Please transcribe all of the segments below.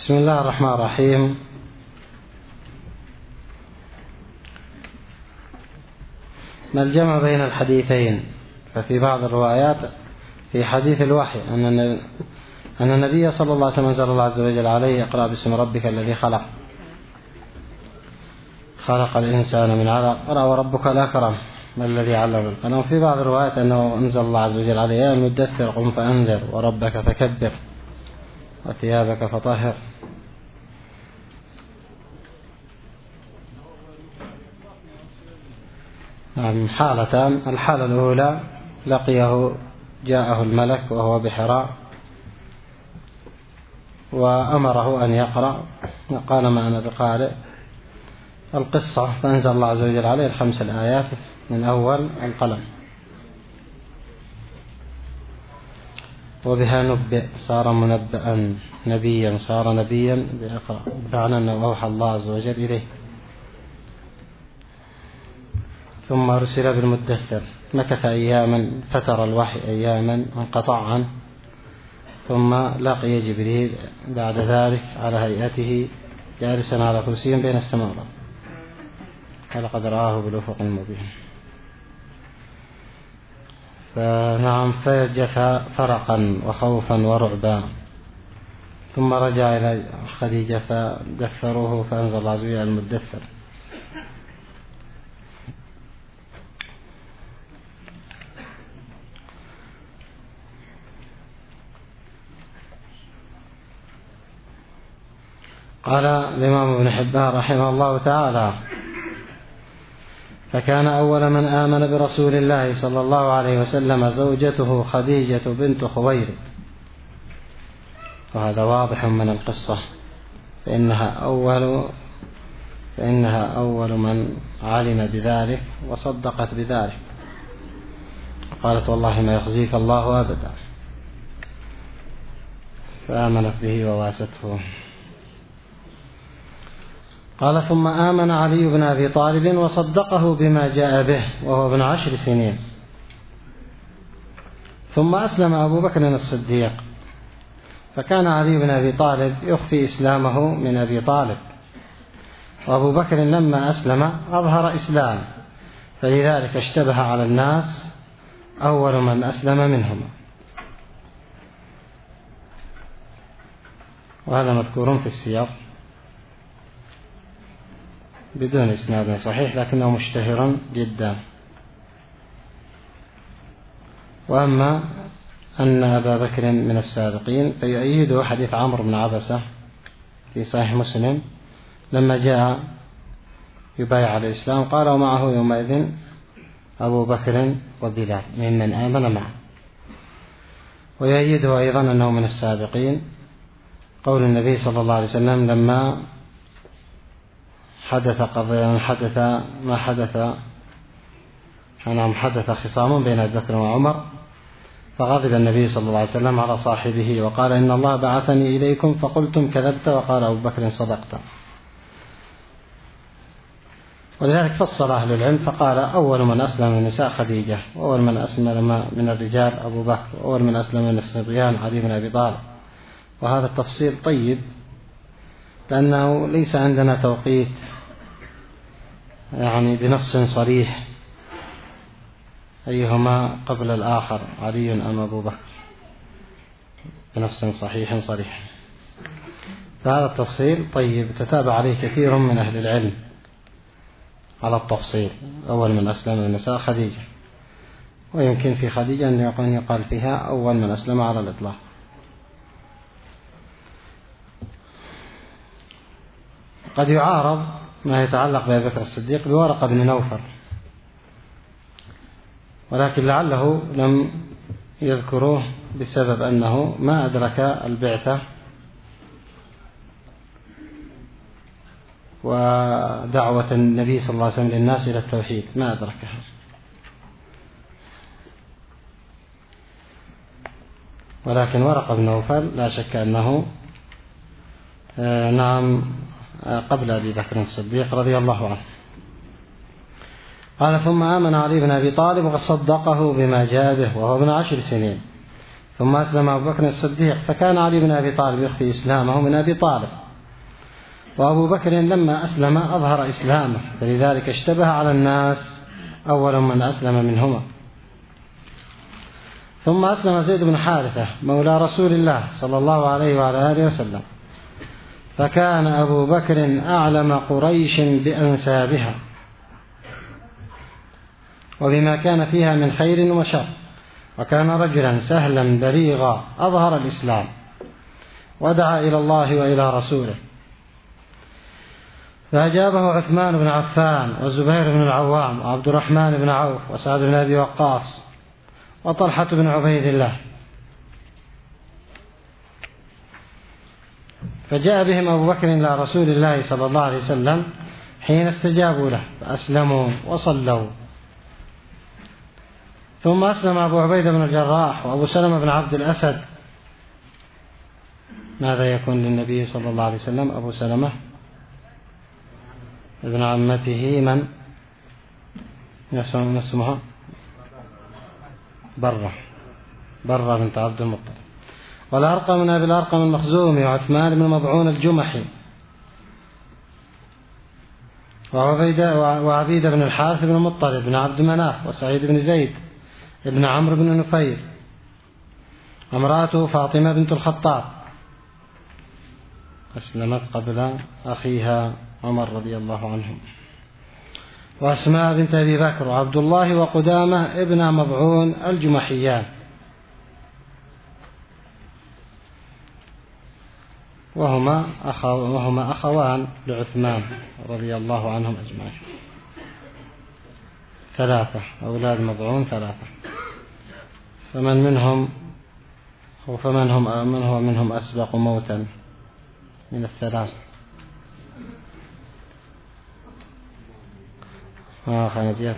بسم الله الرحمن الرحيم. ما الجمع بين الحديثين؟ ففي بعض الروايات في حديث الوحي أن النبي صلى الله عليه وسلم أنزل الله عز وجل عليه: اقرأ باسم ربك الذي خلق الإنسان من علق، اقرأ وربك الأكرم الذي علم بالقلم. وفي بعض الروايات أنه أنزل الله عز وجل عليه: يا المدثر قم فأنذر وربك فكبر وثيابك فطهر. حالتان: الحالة الأولى جاءه الملك وهو بحراء وأمره أن يقرأ، قال: ما أنا بقارئ. القصة: فأنزل الله عز وجل عليه 5 آيات من أول القلم، وبها نبئ صار منبئا، نبيا صار نبيا بإقرأ، بمعنى أنه أوحى الله عز وجل إليه. ثم أرسل بالمدثر، مكث أياما، فتر الوحي أياما، انقطع عنه، ثم لقي جبريل بعد ذلك على هيئته جالسا على كرسي بين السماء والأرض، ولقد رآه بالأفق المبين. فنعم، فجف فرقا وخوفا ورعبا، ثم رجع إلى خديجة فدثروه، فأنزل الله عز وجل المدثر. قال الإمام ابن حبان رحمه الله تعالى: فكان أول من آمن برسول الله صلى الله عليه وسلم زوجته خديجة بنت خويلد، وهذا واضح من القصة، فإنها أول من علم بذلك وصدقت بذلك، قالت: والله ما يخزيك الله أبدا، فآمنت به وواسته. قال: ثم آمن علي بن أبي طالب وصدقه بما جاء به وهو ابن 10 سنين. ثم أسلم أبو بكر الصديق، فكان علي بن أبي طالب يخفي إسلامه من أبي طالب، وأبو بكر لما أسلم أظهر إسلام، فلذلك اشتبه على الناس أول من أسلم منهما. وهذا مذكور في السياق بدون إسناد صحيح، لكنه مشتهر جدا. وأما أن أبا بكر من السابقين فيؤيده حديث عمرو بن عبسة في صحيح مسلم لما جاء يبايع على الإسلام، قال: ومعه يومئذ أبو بكر وبلال ممن آمن معه. ويؤيده أيضا أنه من السابقين قول النبي صلى الله عليه وسلم لما حدث خصام بين أبي بكر وعمر، فغضب النبي صلى الله عليه وسلم على صاحبه وقال: إن الله بعثني إليكم فقلتم كذبت، وقال أبو بكر: صدقت. ولذلك فصل أهل العلم فقال: أول من أسلم من النساء خديجة، وأول من أسلم من الرجال أبو بكر، وأول من أسلم من الصبيان علي بن أبي طالب. وهذا التفصيل طيب، لأنه ليس عندنا توقيت بنص صريح أيهما قبل الآخر، علي أم أبو بكر، بنص صحيح صريح. فهذا التفصيل طيب، تتابع عليه كثير من أهل العلم على التفصيل. أول من أسلم من النساء خديجة، ويمكن في خديجة أن يقال فيها أول من أسلم على الإطلاق. قد يعارض ما يتعلق بأبي بكر الصديق بورقة بن نوفل، ولكن لعله لم يذكروه بسبب أنه ما أدرك البعثة ودعوة النبي صلى الله عليه وسلم للناس إلى التوحيد، ما أدركها. ولكن ورقة بن نوفل لا شك أنه قبل أبي بكر الصديق رضي الله عنه. قال: ثم آمن علي بن أبي طالب وصدقه بما جاء به وهو ابن 10 سنين. ثم أسلم أبو بكر الصديق، فكان علي بن أبي طالب يخفي إسلامه من أبي طالب، وأبو بكر لما أسلم أظهر إسلامه، فلذلك اشتبه على الناس أول من أسلم منهما. ثم أسلم زيد بن حارثة مولى رسول الله صلى الله عليه وعلى آله وسلم، فكان أبو بكر أعلم قريش بأنسابها وبما كان فيها من خير وشر، وكان رجلا سهلا بليغا أظهر الإسلام ودعا إلى الله وإلى رسوله، فأجابه عثمان بن عفان والزبير بن العوام وعبد الرحمن بن عوف وسعد بن أبي وقاص وطلحة بن عبيد الله، فجاء بهم أبو بكر إلى رسول الله صلى الله عليه وسلم حين استجابوا له فأسلموا وصلوا. ثم أسلم أبو عبيدة بن الجراح وأبو سلمة بن عبد الأسد. ماذا يكون للنبي صلى الله عليه وسلم؟ أبو سلمة ابن عمته من اسمها برة بنت عبد المطلب، والأرقم من أبي الأرقم المخزومي وعثمان بن مضعون الجمحي وعبيدة بن الحارث بن المطلب بن عبد مناف وسعيد بن زيد ابن عمرو بن نفير، امرأته فاطمة بنت الخطاب أسلمت قبل أخيها عمر رضي الله عنهم، وأسماء بنت أبي بكر وعبد الله وقدامة ابن مضعون الجمحيان، وهما أخوان لعثمان رضي الله عنهم أجمعين، 3 أولاد مضعون 3، فمن هو منهم أسبق موتا من 3؟ خانزيات.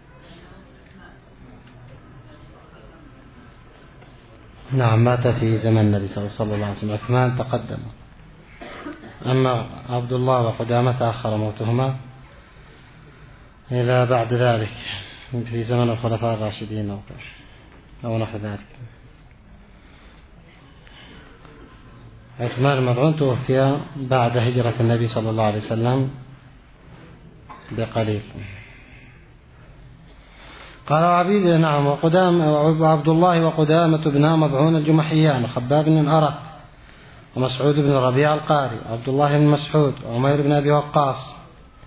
نعم، مات في زمن النبي صلى الله عليه وسلم. عثمان تقدم، أما عبد الله وقدامة تأخر موتهما إلى بعد ذلك في زمن الخلفاء الراشدين أو نحو ذلك. عثمان المضعون توفي بعد هجرة النبي صلى الله عليه وسلم بقليل. قال عبيد نعم وعبد الله وقدامة بن مضعون الجمحيان وخباب بن الأرت ومسعود بن ربيع القاري وعبد الله بن مسعود وعمير بن أبي وقاص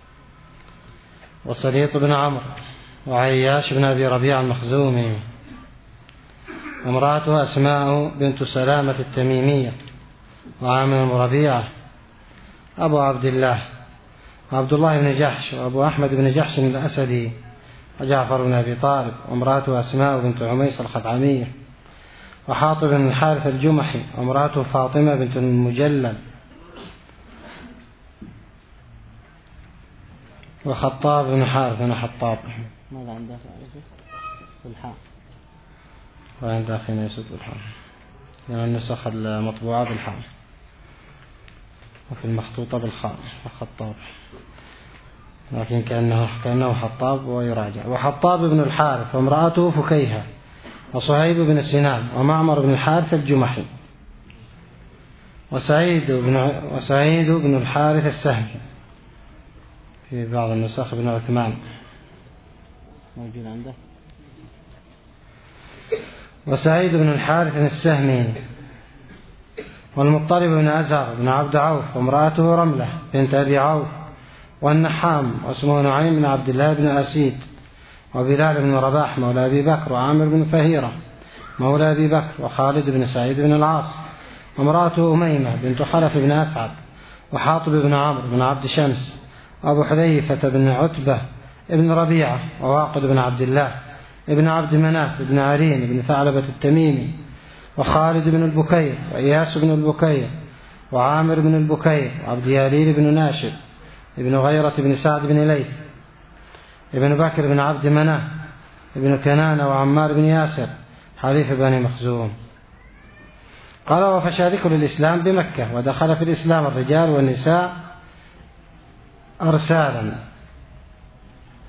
وسليط بن عمرو وعياش بن أبي ربيع المخزومي، وامرأته أسماء بنت سلامة التميمية وعامر بن ربيعة أبو عبد الله وعبد الله بن جحش وأبو أحمد بن جحش الأسدي وجعفر بن أبي طالب، وامرأته أسماء بنت عميس الخطعمية وحاطب بن الحارث الجمحي، وامرأته فاطمة بنت المجلل وخطاب بن حارث بن حطاب. ماذا عنده بالحاء؟ وعند أخينا يسود بالحاء، يعني النسخ المطبوعة بالحاء وفي المخطوطة بالخاء وخطاب، لكن كأنه حطاب ويراجع. وحطاب بن الحارث وامرأته فكيهة وصهيب بن سنان ومعمر بن الحارث الجمحي وسعيد بن الحارث السهمي، في بعض النسخ بن عثمان موجود عنده، وسعيد بن الحارث السهمي والمطلب بن أزهر بن عبد عوف وامرأته رملة بنت أبي عوف والنحام واسمه نعيم بن عبد الله بن أسيد وبلال بن رباح مولى أبي بكر وعامر بن فهيرة مولى أبي بكر وخالد بن سعيد بن العاص وامرأته أميمة بنت خلف بن أسعد وحاطب بن عمرو بن عبد شمس وأبو حذيفة بن عتبة ابن ربيعة وواقد بن عبد الله ابن عبد مناف بن عرين بن ثعلبة التميمي وخالد بن البكير وإياس بن البكير وعامر بن البكير وعبد ياليل بن ناشب ابن غيرة بن سعد بن ليث ابن بكر بن عبد مناف ابن كنانة وعمار بن ياسر حليف بني مخزوم. قال وفشى ذكر الإسلام بمكة، ودخل في الإسلام الرجال والنساء أرسالا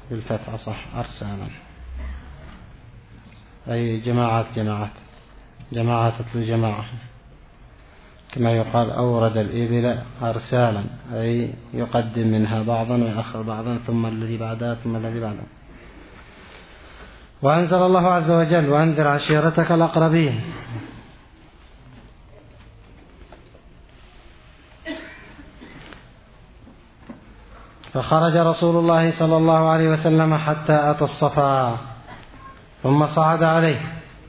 بالفتح صح، أرسالا أي جماعات جماعة تتلو جماعة، كما يقال أورد الإبل أرسالا، أي يقدم منها بعضا ويأخر بعضا ثم الذي بعدها ثم الذي بعدها. وأنزل الله عز وجل: وأنذر عشيرتك الأقربين. فخرج رسول الله صلى الله عليه وسلم حتى أتى الصفا، ثم صعد عليه،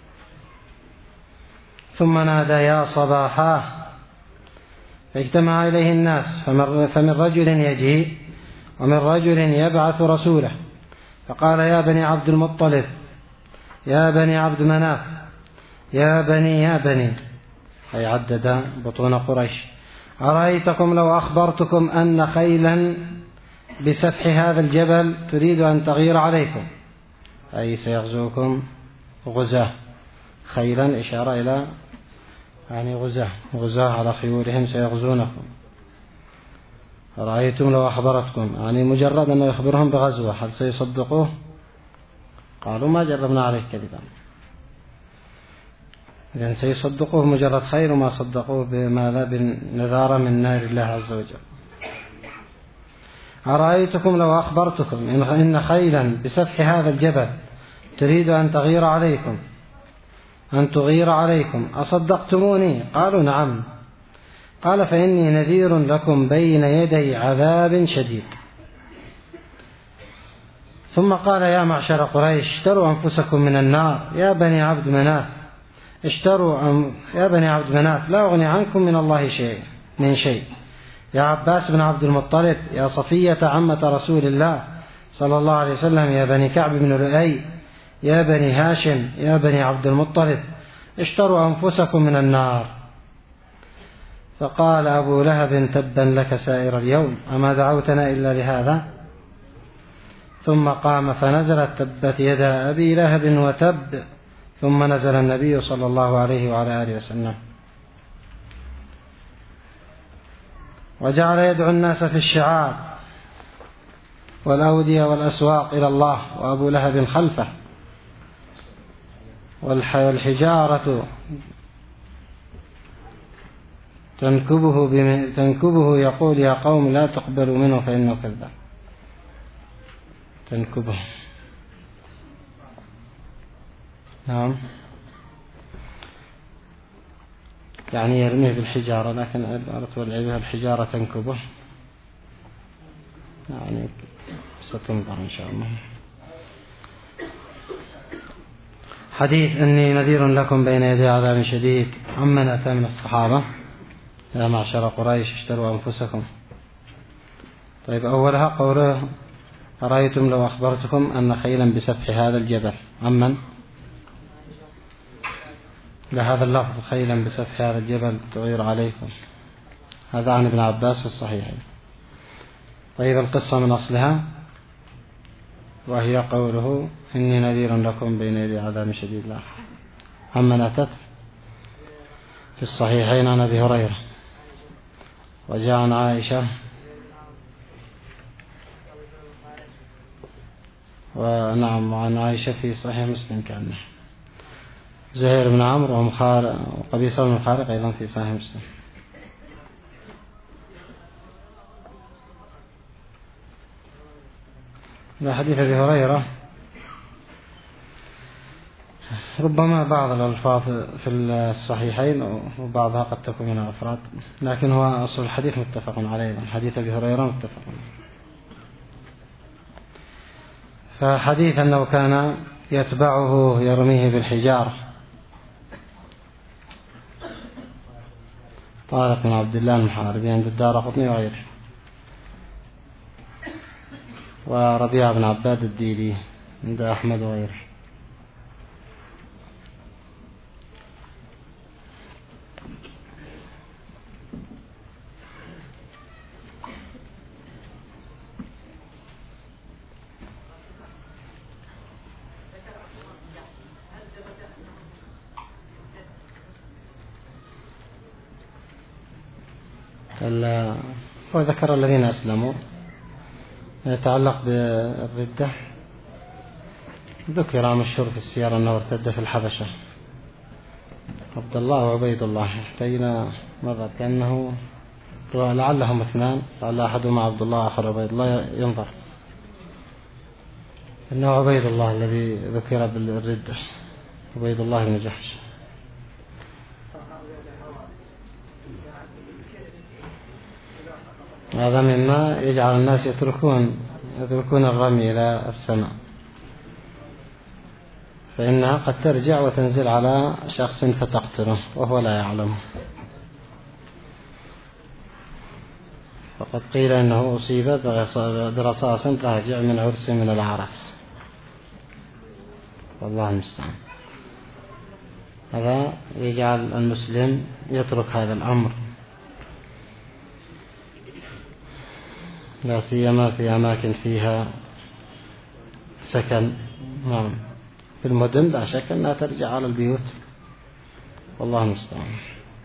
ثم نادى: يا صباحا! فاجتمع إليه الناس، فمن رجل يجيء ومن رجل يبعث رسوله، فقال: يا بني عبد المطلب، يا بني عبد مناف، يا بني، أي عدد بطون قريش: أرأيتكم لو أخبرتكم أن خيلا بسفح هذا الجبل تريد أن تغير عليكم، أي سيغزوكم غزاة. خيلا إشارة إلى يعني غزاة على خيولهم سيغزونكم. رأيتم لو أخبرتكم، يعني مجرد أنه يخبرهم بغزوة، هل سيصدقوه؟ قالوا: ما جربنا عليه كذبا. إذن سيصدقوه مجرد خير، وما صدقوه بماذا؟ بالنذارة من نار الله عز وجل. أرأيتكم لو أخبرتكم إن خيلا بسفح هذا الجبل تريد أن تغير عليكم أصدقتموني؟ قالوا: نعم. قال: فإني نذير لكم بين يدي عذاب شديد. ثم قال: يا معشر قريش، اشتروا أنفسكم من النار. يا بني عبد مناف، يا بني عبد مناف، لا أغني عنكم من الله شيء. يا عباس بن عبد المطلب، يا صفية عمة رسول الله صلى الله عليه وسلم، يا بني كعب بن لؤي، يا بني هاشم، يا بني عبد المطلب، اشتروا أنفسكم من النار. فقال أبو لهب: تبا لك سائر اليوم، أما دعوتنا إلا لهذا؟ ثم قام فنزلت: تبت يدا أبي لهب وتب. ثم نزل النبي صلى الله عليه وعلى آله وسلم، وجعل يدعو الناس في الشعاب والأودية والأسواق إلى الله، وأبو لهب خلفه، والحجارة تنكبه يقول: يا قوم لا تقبلوا منه فإنه كذاب. تنكبه، نعم، يعني يرميه بالحجارة، لكن عبارة والعبها الحجارة تنكبه، يعني ستنظر إن شاء الله. حديث: إني نذير لكم بين يدي عذاب شديد. عمن أتى من الصحابة: يا معشر قريش، اشتروا أنفسكم. طيب، أولها قوله: أرأيتم لو أخبرتكم أن خيلا بسفح هذا الجبل. عمن؟ لهذا اللفظ: خيلا بسفح هذا الجبل تغير عليكم. هذا عن ابن عباس في الصحيحين. طيب، القصة من أصلها، وهي قوله: إني نذير لكم بين يدي عذاب شديد. لا، عمن أتت في الصحيحين عن أبي هريرة، وجاء عن عائشة، ونعم، عن عائشة في صحيح مسلم كان زهير بن عمرو وقبيصة بن خارق أيضا في صحيح مسلم. حديث أبي هريرة ربما بعض الألفاظ في الصحيحين وبعضها قد تكون من أفراد، لكن هو أصل الحديث متفق عليه. حديث أبي هريرة متفق عليه. فحديث أنه كان يتبعه يرميه بالحجارة. طارق بن عبد الله المحاربي عند الدارقطني وغيره، وربيعة بن عباد الديلي عند أحمد وغيره. وذكر الذين أسلموا. يتعلق بالردة، ذكر مشهور في السيارة أنه ارتد في الحبشة، عبد الله وعبيد الله يحتاجنا نظر كأنه لعلهم اثنان، لعل أحدهما عبد الله آخر عبيد الله، ينظر إنه عبيد الله الذي ذكر بالردة، عبيد الله بن جحش. هذا مما يجعل الناس يتركون الرمي إلى السماء، فإنها قد ترجع وتنزل على شخص فتقتله وهو لا يعلم. فقد قيل إنه أصيب برصاص راجع من عرس من الأعراس، والله المستعان. هذا يجعل المسلم يترك هذا الأمر، لا سيما في أماكن فيها سكن. نعم، في المدن لا شك أنها ترجع على البيوت، والله المستعان.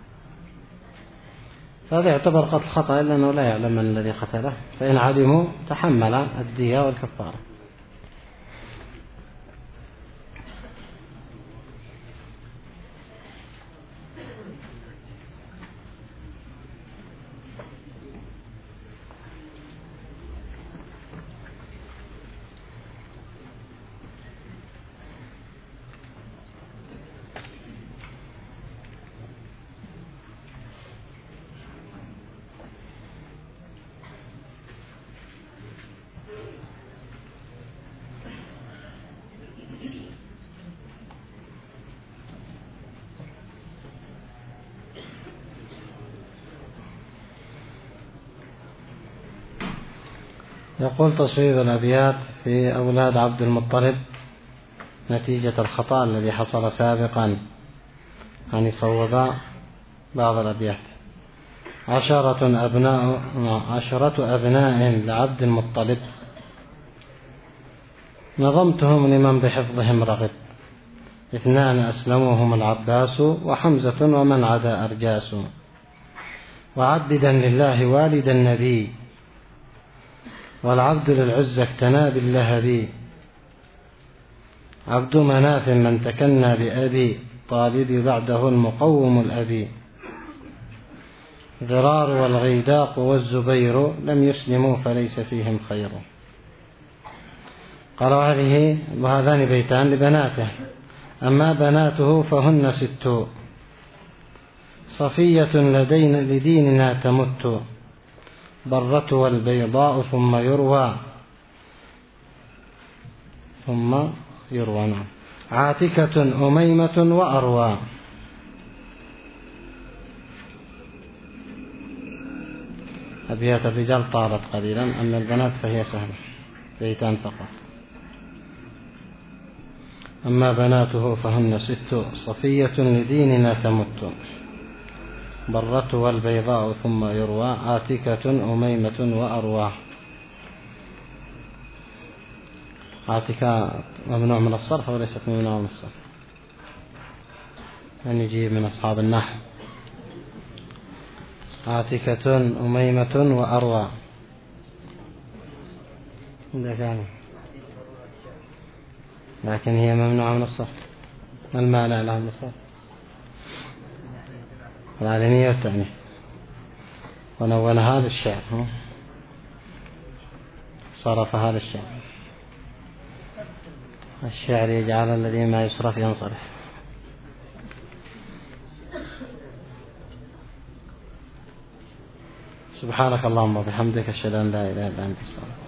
هذا يعتبر قتل خطأ لأنه لا يعلم من الذي قتله، فإن علموا تحمل الدية والكفارة. يقول تصويب الأبيات في أولاد عبد المطلب نتيجة الخطأ الذي حصل سابقا، يعني صوب بعض الأبيات. 10 أبناء لعبد المطلب، نظمتهم لمن بحفظهم رغب. 2 أسلموهم العباس وحمزة ومن عدا أرجاس. وعبدا لله والد النبي، والعبد للعزى اكتنى باللهب. عبد مناف من تكنى بأبي، طالب بعده المقوم الأبي. ضرار والغيداق والزبير، لم يسلموا فليس فيهم خير. قال وهذان بيتان لبناته، أما بناته فهن 6. صفية لديننا تمت، برة والبيضاء ثم يروى عاتكة أميمة وأروى. أبيات الرجال طالت قليلا، أما البنات فهي سهلة، بيتان فقط. أما بناته فهن 6. صفية لديننا تمت، برة والبيضاء ثم يروى. عاتكة أميمة وأروى. عاتكة ممنوع من الصرف وليست ممنوع من الصرف، يعني يجيب من أصحاب النحو. عاتكة أميمة وأروى، لكن هي ممنوعة من الصرف. ما المعنى لها من الصرف؟ العالمية والتأنيث. ونولها للشعر، صرفها للشعر. الشعر يجعل الذي ما يصرف ينصرف. سبحانك اللهم وبحمدك، أشهد أن لا إله إلا أنت، أستغفرك.